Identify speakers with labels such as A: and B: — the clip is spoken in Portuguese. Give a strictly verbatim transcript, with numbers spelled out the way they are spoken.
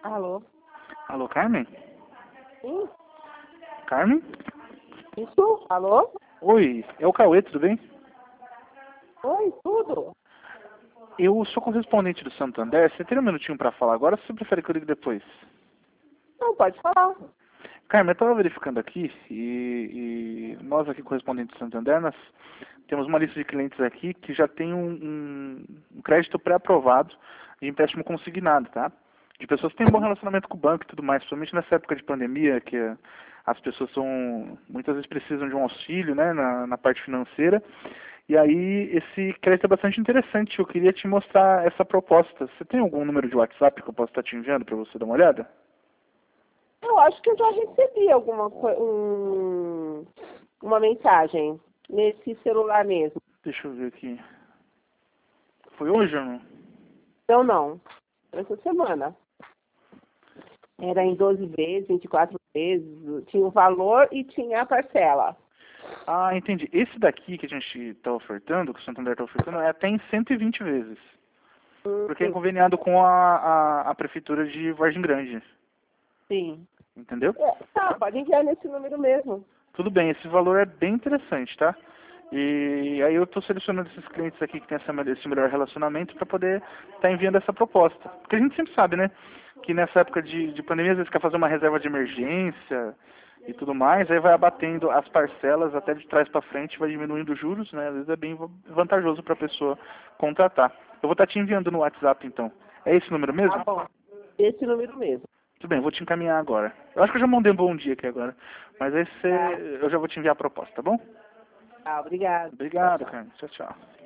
A: Alô?
B: Alô, Carmen?
A: Sim?
B: Carmen?
A: Isso? Alô?
B: Oi, é o Cauê, tudo bem?
A: Oi, tudo?
B: Eu sou correspondente do Santander. Você teria um minutinho para falar agora ou você prefere que eu ligue depois?
A: Não, pode falar.
B: Carmen, eu estava verificando aqui e, e nós aqui, correspondentes do Santander, nós temos uma lista de clientes aqui que já tem um, um, um crédito pré-aprovado de empréstimo consignado, tá? De pessoas que têm um bom relacionamento com o banco e tudo mais, principalmente nessa época de pandemia, que eh, as pessoas são, muitas vezes precisam de um auxílio, né, na, na parte financeira. E aí, esse crédito é bastante interessante. Eu queria te mostrar essa proposta. Você tem algum número de WhatsApp que eu posso estar te enviando para você dar uma olhada?
A: Eu acho que eu já recebi alguma coisa, um, uma mensagem nesse celular mesmo.
B: Deixa eu ver aqui. Foi hoje ou não?
A: Então não. Essa semana. Era em doze vezes, vinte e quatro vezes, tinha o valor e tinha a parcela.
B: Ah, entendi. Esse daqui que a gente está ofertando, que o Santander está ofertando, é até em cento e vinte vezes.
A: Hum,
B: Porque é conveniado com a, a, a Prefeitura de Vargem Grande.
A: Sim.
B: Entendeu?
A: É, tá, pode enviar nesse número mesmo.
B: Tudo bem, esse valor é bem interessante, tá? E aí eu estou selecionando esses clientes aqui que têm essa, esse melhor relacionamento para poder estar tá enviando essa proposta. Porque a gente sempre sabe, né? Que nessa época de, de pandemia, às vezes quer fazer uma reserva de emergência e tudo mais, aí vai abatendo as parcelas até de trás para frente, vai diminuindo os juros, né? Às vezes é bem vantajoso para a pessoa contratar. Eu vou estar tá te enviando no WhatsApp, então. É esse número mesmo?
A: Tá bom. Esse número mesmo.
B: Tudo bem, vou te encaminhar agora. Eu acho que eu já mandei um bom dia aqui agora. Mas aí você,
A: Tá,
B: eu já vou te enviar a proposta, tá bom?
A: tá obrigado. Tchau,
B: Obrigado,
A: tchau.
B: Carmen. Tchau, tchau.